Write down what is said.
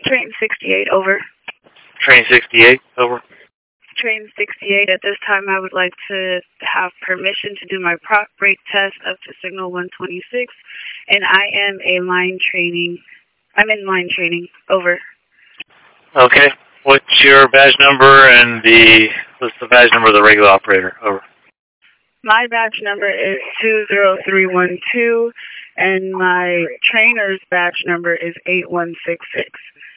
Train 68, over. Train 68, over. Train 68, at this time I would like to have permission to do my prop brake test up to signal 126, and I am in line training, over. Okay. What's your badge number and what's the badge number of the regular operator? Over. My badge number is 20312, and my trainer's badge number is 8166.